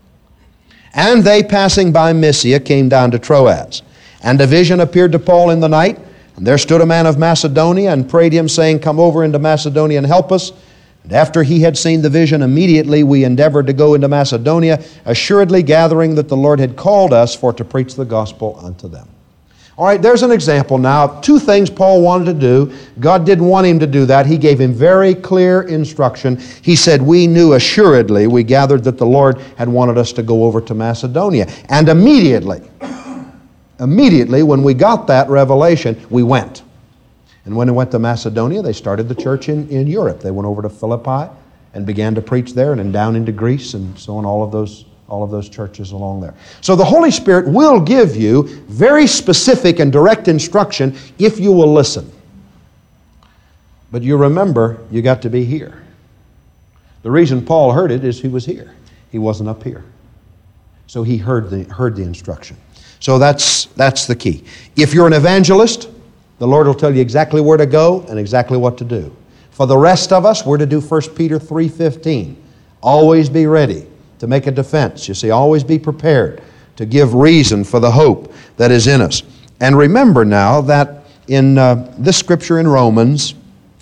And they, passing by Mysia, came down to Troas. And a vision appeared to Paul in the night. And there stood a man of Macedonia and prayed him, saying, come over into Macedonia and help us. And after he had seen the vision, immediately we endeavored to go into Macedonia, assuredly gathering that the Lord had called us for to preach the gospel unto them. All right, there's an example now. Two things Paul wanted to do. God didn't want him to do that. He gave him very clear instruction. He said, we knew assuredly, we gathered that the Lord had wanted us to go over to Macedonia. And immediately, immediately when we got that revelation, we went. And when they went to Macedonia, they started the church in, in Europe. They went over to Philippi and began to preach there, and then down into Greece and so on, all of those all of those churches along there. So the Holy Spirit will give you very specific and direct instruction if you will listen. But you remember, you got to be here. The reason Paul heard it is he was here. He wasn't up here. So he heard the, heard the instruction. So that's, that's the key. If you're an evangelist, the Lord will tell you exactly where to go and exactly what to do. For the rest of us, we're to do First Peter three fifteen. Always be ready to make a defense. You see, always be prepared to give reason for the hope that is in us. And remember now that in uh, this scripture in Romans,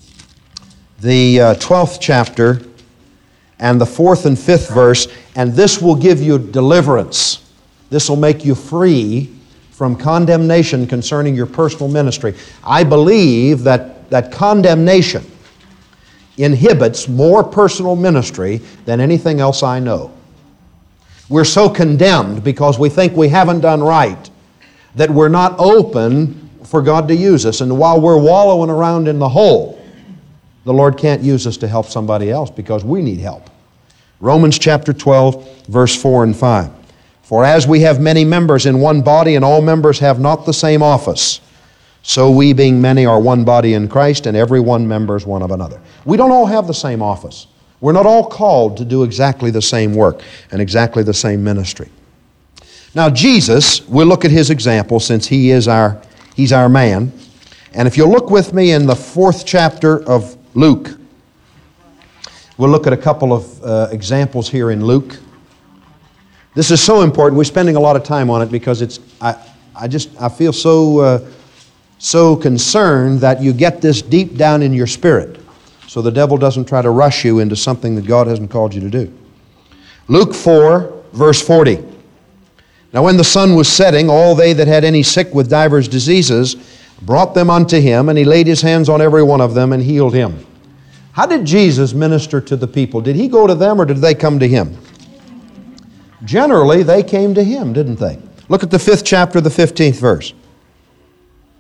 the uh, twelfth chapter and the fourth and fifth verse, and this will give you deliverance. This will make you free from condemnation concerning your personal ministry. I believe that, that condemnation inhibits more personal ministry than anything else I know. We're so condemned because we think we haven't done right that we're not open for God to use us. And while we're wallowing around in the hole, the Lord can't use us to help somebody else because we need help. Romans chapter twelve, verse four and five. For as we have many members in one body, and all members have not the same office, so we being many are one body in Christ, and every one members one of another. We don't all have the same office. We're not all called to do exactly the same work and exactly the same ministry. Now Jesus, we'll look at his example since he is our, he's our man. And if you'll look with me in the fourth chapter of Luke, we'll look at a couple of uh, examples here in Luke. This is so important. We're spending a lot of time on it because it's, I, I just, I feel so, uh, so concerned that you get this deep down in your spirit so the devil doesn't try to rush you into something that God hasn't called you to do. Luke four, verse forty. Now when the sun was setting, all they that had any sick with divers diseases brought them unto him, and he laid his hands on every one of them and healed him. How did Jesus minister to the people? Did he go to them or did they come to him? Generally, they came to him, didn't they? Look at the fifth chapter, the fifteenth verse.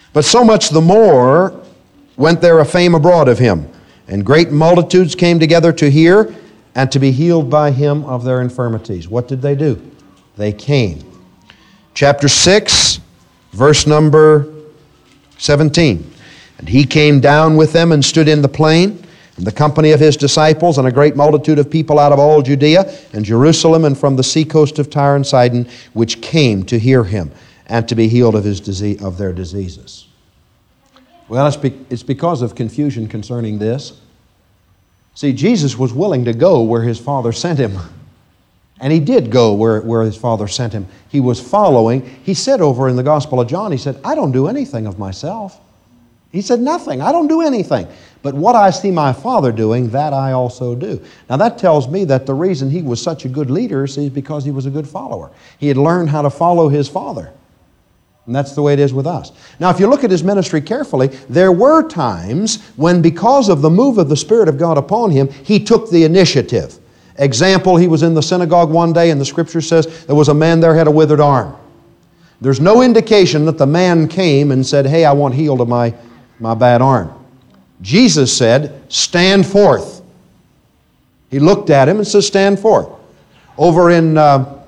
But so much the more went there a fame abroad of him, and great multitudes came together to hear and to be healed by him of their infirmities. What did they do? They came. Chapter six, verse number seventeen. And he came down with them and stood in the plain, and the company of his disciples, and a great multitude of people out of all Judea and Jerusalem and from the seacoast of Tyre and Sidon, which came to hear him and to be healed of his disease, of their diseases. Well, it's, be, it's because of confusion concerning this. See, Jesus was willing to go where his Father sent him. And he did go where, where his Father sent him. He was following. He said over in the Gospel of John, he said, I don't do anything of myself. He said, nothing. I don't do anything. But what I see my Father doing, that I also do. Now that tells me that the reason he was such a good leader is because he was a good follower. He had learned how to follow his Father. And that's the way it is with us. Now, if you look at his ministry carefully, there were times when, because of the move of the Spirit of God upon him, he took the initiative. Example, he was in the synagogue one day, and the Scripture says there was a man there who had a withered arm. There's no indication that the man came and said, hey, I want healed of my, my bad arm. Jesus said, stand forth. He looked at him and said, stand forth. Over in, uh,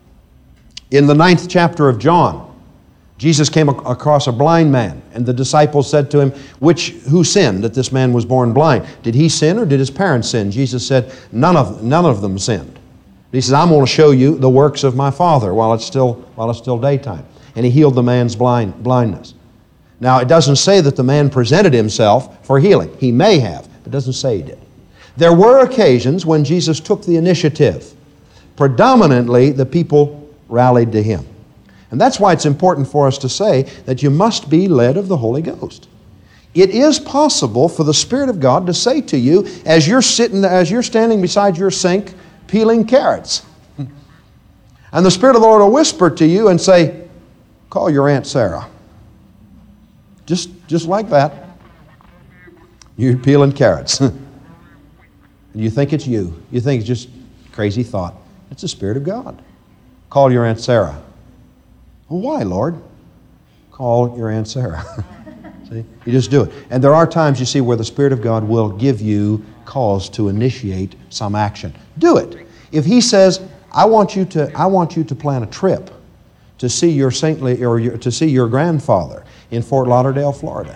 in the ninth chapter of John, Jesus came across a blind man, and the disciples said to him, Which, who sinned that this man was born blind? Did he sin or did his parents sin? Jesus said, none of, none of them sinned. He says, I'm going to show you the works of my Father while it's still, while it's still daytime. And he healed the man's blind, blindness. Now, it doesn't say that the man presented himself for healing. He may have, but it doesn't say he did. There were occasions when Jesus took the initiative. Predominantly, the people rallied to him. And that's why it's important for us to say that you must be led of the Holy Ghost. It is possible for the Spirit of God to say to you, as you're sitting, as you're standing beside your sink peeling carrots, and the Spirit of the Lord will whisper to you and say, call your Aunt Sarah. Just, just like that. You're peeling carrots. You think it's you. You think it's just crazy thought. It's the Spirit of God. Call your Aunt Sarah. Well, why, Lord? Call your Aunt Sarah. See? You just do it. And there are times, you see, where the Spirit of God will give you cause to initiate some action. Do it. If He says, I want you to, I want you to plan a trip to see your saintly, or your, to see your grandfather in Fort Lauderdale, Florida.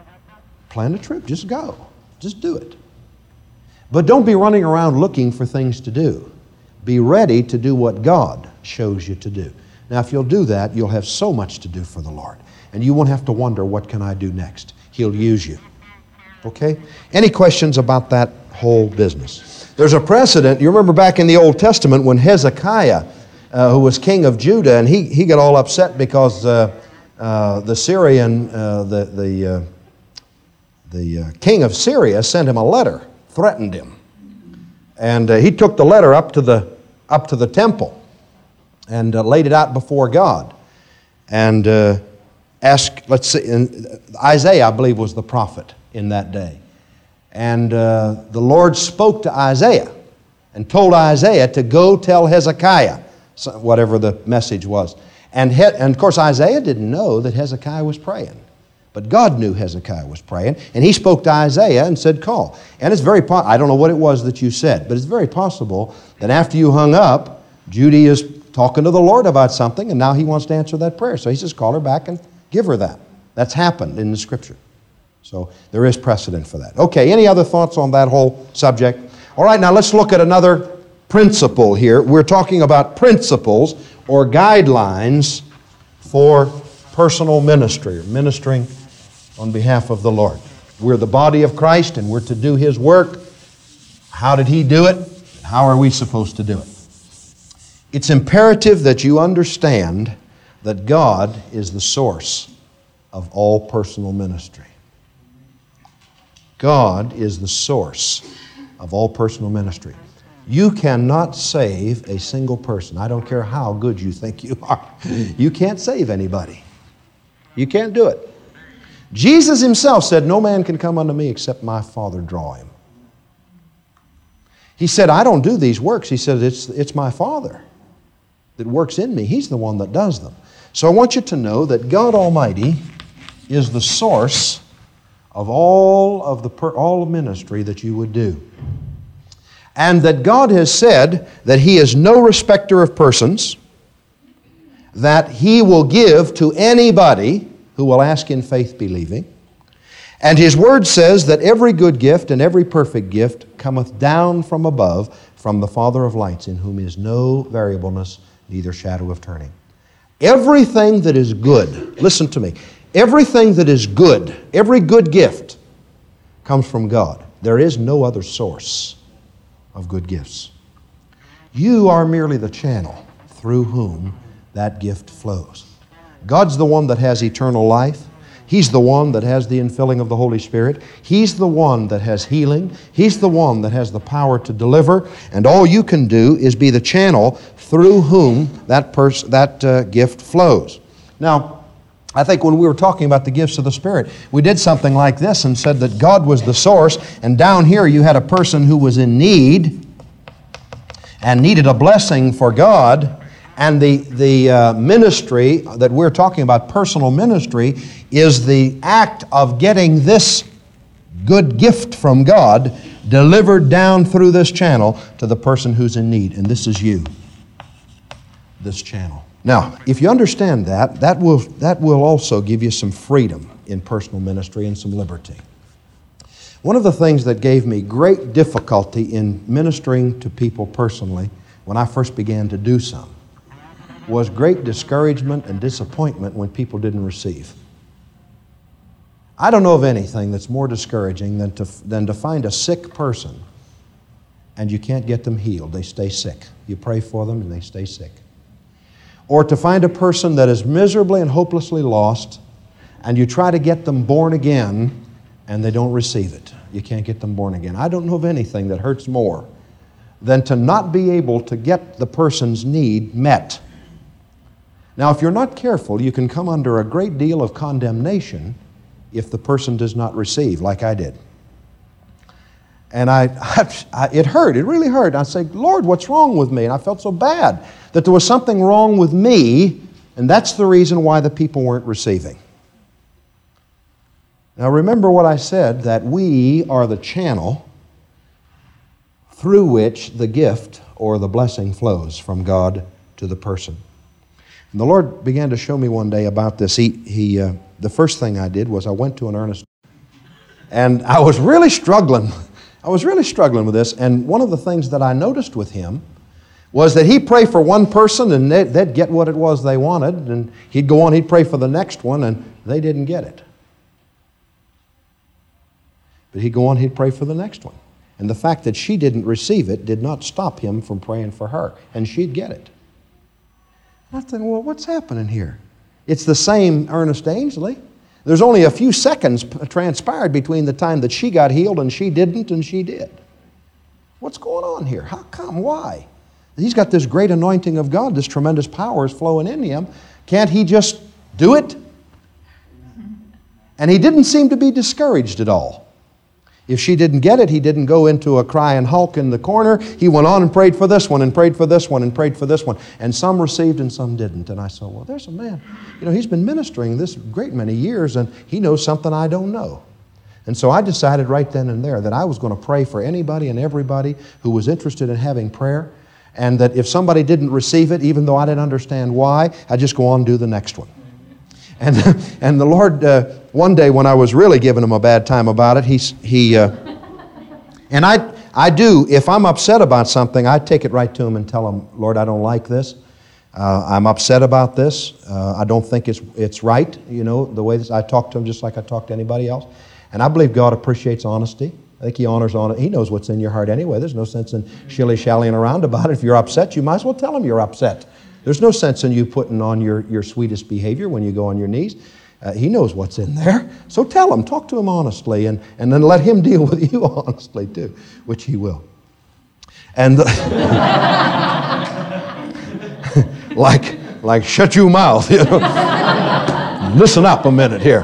Plan a trip. Just go. Just do it. But don't be running around looking for things to do. Be ready to do what God shows you to do. Now, if you'll do that, you'll have so much to do for the Lord. And you won't have to wonder, what can I do next? He'll use you. Okay? Any questions about that whole business? There's a precedent. You remember back in the Old Testament when Hezekiah, uh, who was king of Judah, and he, he got all upset because uh, uh, the Syrian, uh, the, the, uh, the uh, king of Syria sent him a letter, threatened him. And uh, he took the letter up to the, up to the temple and uh, laid it out before God. And uh, asked, let's see, and Isaiah, I believe, was the prophet in that day. And uh, the Lord spoke to Isaiah and told Isaiah to go tell Hezekiah, whatever the message was. And, he, and of course, Isaiah didn't know that Hezekiah was praying. But God knew Hezekiah was praying, and He spoke to Isaiah and said, call. And it's very, po- I don't know what it was that you said, but it's very possible that after you hung up, Judy is talking to the Lord about something, and now He wants to answer that prayer. So He says, call her back and give her that. That's happened in the Scripture. So there is precedent for that. Okay, any other thoughts on that whole subject? All right, now let's look at another principle here. We're talking about principles or guidelines for personal ministry, or ministering on behalf of the Lord. We're the body of Christ, and we're to do His work. How did He do it? How are we supposed to do it? It's imperative that you understand that God is the source of all personal ministry. God is the source of all personal ministry. You cannot save a single person. I don't care how good you think you are. You can't save anybody. You can't do it. Jesus Himself said, no man can come unto me except my Father draw him. He said, I don't do these works. He said, it's, it's my Father that works in me. He's the one that does them. So I want you to know that God Almighty is the source of all of the per, all ministry that you would do. And that God has said that He is no respecter of persons, that He will give to anybody who will ask in faith believing. And His Word says that every good gift and every perfect gift cometh down from above, from the Father of lights, in whom is no variableness, neither shadow of turning. Everything that is good, listen to me, everything that is good, every good gift comes from God. There is no other source of good gifts. You are merely the channel through whom that gift flows. God's the one that has eternal life. He's the one that has the infilling of the Holy Spirit. He's the one that has healing. He's the one that has the power to deliver. And all you can do is be the channel through whom that pers- that uh, gift flows. Now, I think when we were talking about the gifts of the Spirit, we did something like this and said that God was the source, and down here you had a person who was in need and needed a blessing for God, and the, the uh, ministry that we're talking about, personal ministry, is the act of getting this good gift from God delivered down through this channel to the person who's in need, and this is you, this channel. Now, if you understand that, that will, that will also give you some freedom in personal ministry and some liberty. One of the things that gave me great difficulty in ministering to people personally when I first began to do some was great discouragement and disappointment when people didn't receive. I don't know of anything that's more discouraging than to, than to find a sick person and you can't get them healed. They stay sick. You pray for them and they stay sick. Or to find a person that is miserably and hopelessly lost and you try to get them born again and they don't receive it. You can't get them born again. I don't know of anything that hurts more than to not be able to get the person's need met. Now, if you're not careful, you can come under a great deal of condemnation if the person does not receive, like I did. And I, I, it hurt. It really hurt. I said, Lord, what's wrong with me? And I felt so bad that there was something wrong with me, and that's the reason why the people weren't receiving. Now, remember what I said, that we are the channel through which the gift or the blessing flows from God to the person. And the Lord began to show me one day about this. He, he, uh, the first thing I did was I went to an earnest, and I was really struggling. I was really struggling with this, and one of the things that I noticed with him was that he'd pray for one person, and they'd, they'd get what it was they wanted, and he'd go on, he'd pray for the next one, and they didn't get it. But he'd go on, he'd pray for the next one. And the fact that she didn't receive it did not stop him from praying for her, and she'd get it. I thought, well, what's happening here? It's the same Ernest Ainsley. There's only a few seconds transpired between the time that she got healed and she didn't and she did. What's going on here? How come? Why? He's got this great anointing of God. This tremendous power is flowing in him. Can't he just do it? And he didn't seem to be discouraged at all. If she didn't get it, he didn't go into a cry and hulk in the corner. He went on and prayed for this one and prayed for this one and prayed for this one. And some received and some didn't. And I said, well, there's a man. You know, he's been ministering this great many years and he knows something I don't know. And so I decided right then and there that I was going to pray for anybody and everybody who was interested in having prayer. And that if somebody didn't receive it, even though I didn't understand why, I'd just go on and do the next one. And, and the Lord, uh, one day when I was really giving him a bad time about it, he, he uh, and I, I do, if I'm upset about something, I take it right to him and tell him, Lord, I don't like this. Uh, I'm upset about this. Uh, I don't think it's it's right, you know, the way this, I talk to him just like I talk to anybody else. And I believe God appreciates honesty. I think He honors honesty. He knows what's in your heart anyway. There's no sense in shilly-shallying around about it. If you're upset, you might as well tell him you're upset. There's no sense in you putting on your, your sweetest behavior when you go on your knees. Uh, he knows what's in there. So tell him, talk to him honestly, and, and then let him deal with you honestly too, which he will. And the, like, like shut your mouth, you know. Listen up a minute here.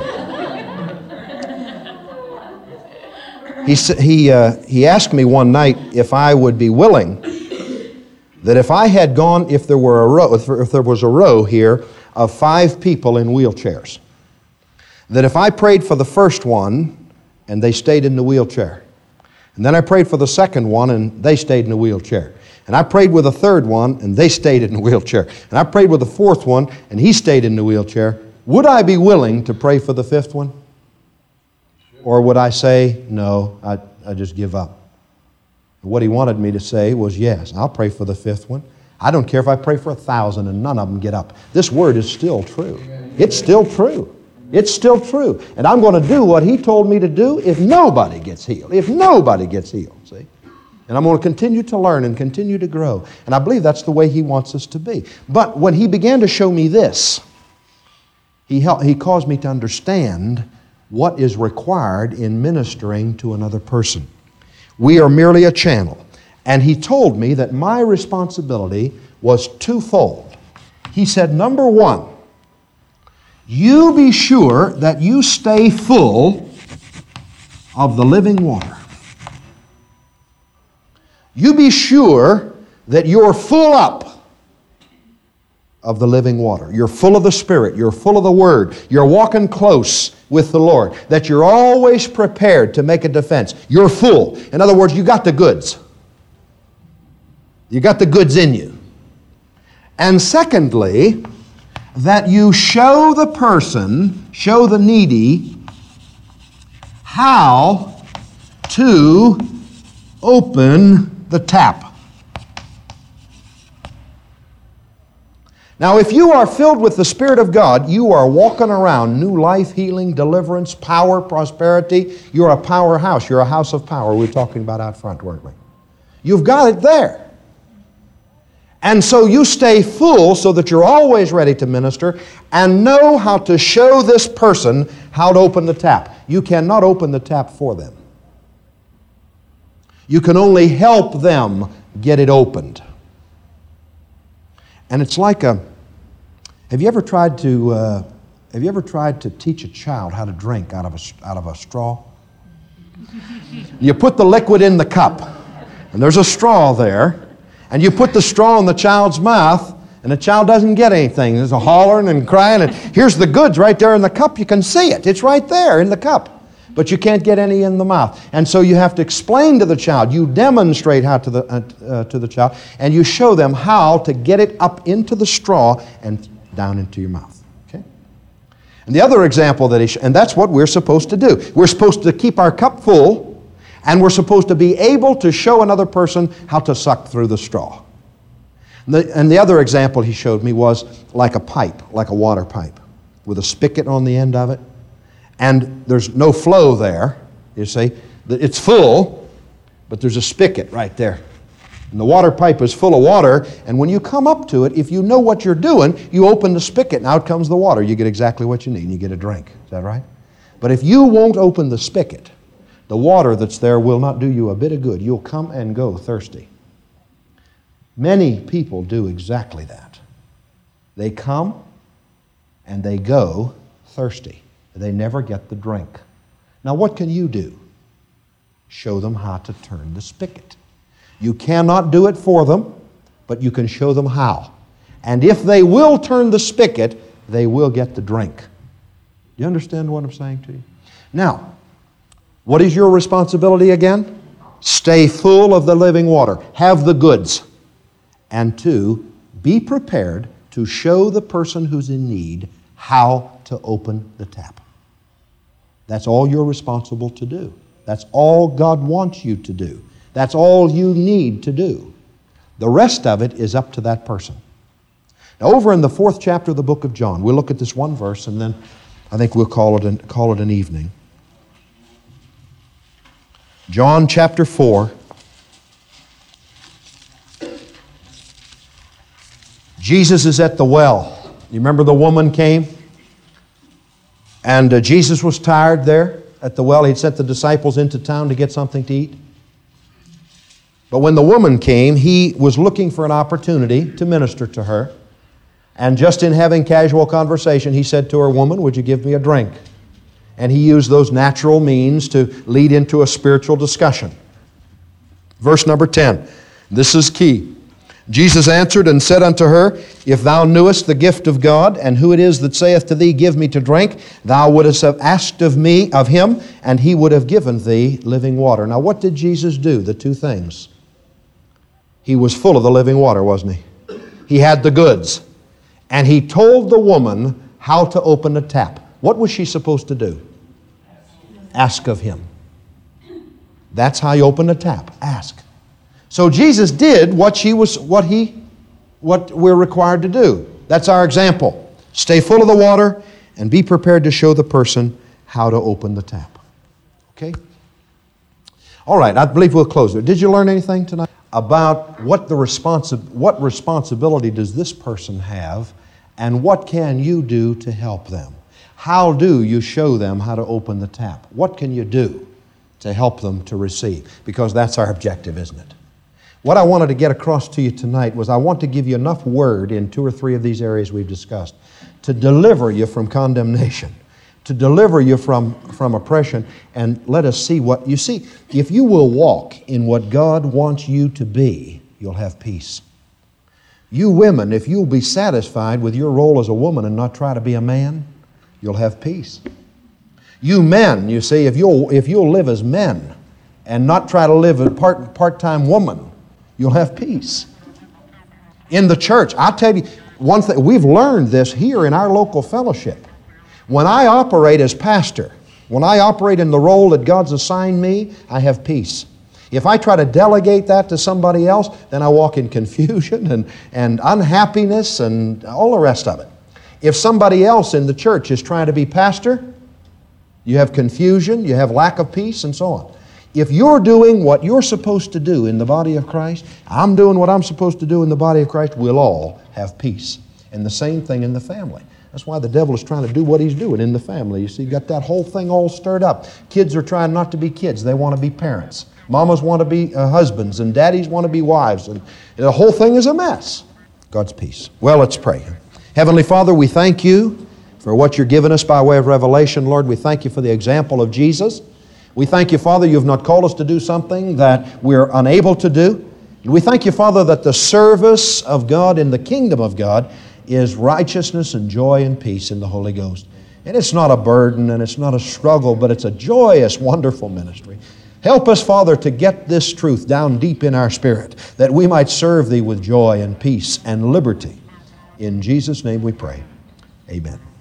He, he, uh, he asked me one night if I would be willing that if I had gone, if there were a row, if there was a row here of five people in wheelchairs, that if I prayed for the first one and they stayed in the wheelchair, and then I prayed for the second one and they stayed in the wheelchair, and I prayed with a third one and they stayed in the wheelchair, and I prayed with the fourth one and he stayed in the wheelchair, would I be willing to pray for the fifth one? Or would I say, no, I, I just give up? What he wanted me to say was, yes, I'll pray for the fifth one. I don't care if I pray for a thousand and none of them get up. This word is still true. It's still true. It's still true. And I'm going to do what he told me to do if nobody gets healed. If nobody gets healed, see? And I'm going to continue to learn and continue to grow. And I believe that's the way he wants us to be. But when he began to show me this, he helped, he caused me to understand what is required in ministering to another person. We are merely a channel. And he told me that my responsibility was twofold. He said, number one, you be sure that you stay full of the living water. You be sure that you're full up of the living water. You're full of the Spirit. You're full of the Word. You're walking close with the Lord. That you're always prepared to make a defense. You're full. In other words, you got the goods. You got the goods in you. And secondly, that you show the person, show the needy, how to open the tap. Now, if you are filled with the Spirit of God, you are walking around new life, healing, deliverance, power, prosperity. You're a powerhouse. You're a house of power. We were talking about out front, weren't we? You've got it there. And so you stay full so that you're always ready to minister and know how to show this person how to open the tap. You cannot open the tap for them. You can only help them get it opened. And it's like a, have you ever tried to, uh, have you ever tried to teach a child how to drink out of a, out of a straw? You put the liquid in the cup, and there's a straw there, and you put the straw in the child's mouth, and the child doesn't get anything. There's a hollering and crying, and here's the goods right there in the cup. You can see it. It's right there in the cup. But you can't get any in the mouth. And so you have to explain to the child. You demonstrate how to the, uh, uh, to the child, and you show them how to get it up into the straw and down into your mouth. Okay? And the other example that he, sh- and that's what we're supposed to do. We're supposed to keep our cup full, and we're supposed to be able to show another person how to suck through the straw. And the, and the other example he showed me was like a pipe, like a water pipe, with a spigot on the end of it. And there's no flow there, you see. It's full, but there's a spigot right there. And the water pipe is full of water, and when you come up to it, if you know what you're doing, you open the spigot, and out comes the water. You get exactly what you need, and you get a drink. Is that right? But if you won't open the spigot, the water that's there will not do you a bit of good. You'll come and go thirsty. Many people do exactly that. They come and they go thirsty. They never get the drink. Now, what can you do? Show them how to turn the spigot. You cannot do it for them, but you can show them how. And if they will turn the spigot, they will get the drink. Do you understand what I'm saying to you? Now, what is your responsibility again? Stay full of the living water. Have the goods. And two, be prepared to show the person who's in need how to open the tap. That's all you're responsible to do. That's all God wants you to do. That's all you need to do. The rest of it is up to that person. Now, over in the fourth chapter of the book of John, we'll look at this one verse, and then I think we'll call it an, call it an evening. John chapter four. Jesus is at the well. You remember the woman came? And uh, Jesus was tired there at the well. He'd sent the disciples into town to get something to eat. But when the woman came, he was looking for an opportunity to minister to her. And just in having casual conversation, he said to her, "Woman, would you give me a drink?" And he used those natural means to lead into a spiritual discussion. Verse number ten. This is key. Jesus answered and said unto her, If thou knewest the gift of God, and who it is that saith to thee, Give me to drink, thou wouldst have asked of me, of him, and he would have given thee living water. Now what did Jesus do? The two things. He was full of the living water, wasn't he? He had the goods. And he told the woman how to open the tap. What was she supposed to do? Ask of him. That's how you open the tap. Ask. So Jesus did what she was, what he, what we're required to do. That's our example. Stay full of the water and be prepared to show the person how to open the tap. Okay? All right, I believe we'll close there. Did you learn anything tonight about what the responsi- what responsibility does this person have, and what can you do to help them? How do you show them how to open the tap? What can you do to help them to receive? Because that's our objective, isn't it? What I wanted to get across to you tonight was I want to give you enough word in two or three of these areas we've discussed to deliver you from condemnation, to deliver you from, from oppression, and let us see what, you see, if you will walk in what God wants you to be, you'll have peace. You women, if you'll be satisfied with your role as a woman and not try to be a man, you'll have peace. You men, you see, if you'll, if you'll live as men and not try to live a part, part-time woman, you'll have peace. In the church, I'll tell you one thing, we've learned this here in our local fellowship. When I operate as pastor, when I operate in the role that God's assigned me, I have peace. If I try to delegate that to somebody else, then I walk in confusion and, and unhappiness and all the rest of it. If somebody else in the church is trying to be pastor, you have confusion, you have lack of peace, and so on. If you're doing what you're supposed to do in the body of Christ, I'm doing what I'm supposed to do in the body of Christ, we'll all have peace. And the same thing in the family. That's why the devil is trying to do what he's doing in the family. You see, you got that whole thing all stirred up. Kids are trying not to be kids. They want to be parents. Mamas want to be uh, husbands, and daddies want to be wives. And the whole thing is a mess. God's peace. Well, let's pray. Heavenly Father, we thank you for what you're giving us by way of revelation. Lord, we thank you for the example of Jesus. We thank you, Father, you've not called us to do something that we're unable to do. And we thank you, Father, that the service of God in the kingdom of God is righteousness and joy and peace in the Holy Ghost. And it's not a burden and it's not a struggle, but it's a joyous, wonderful ministry. Help us, Father, to get this truth down deep in our spirit, that we might serve Thee with joy and peace and liberty. In Jesus' name we pray. Amen.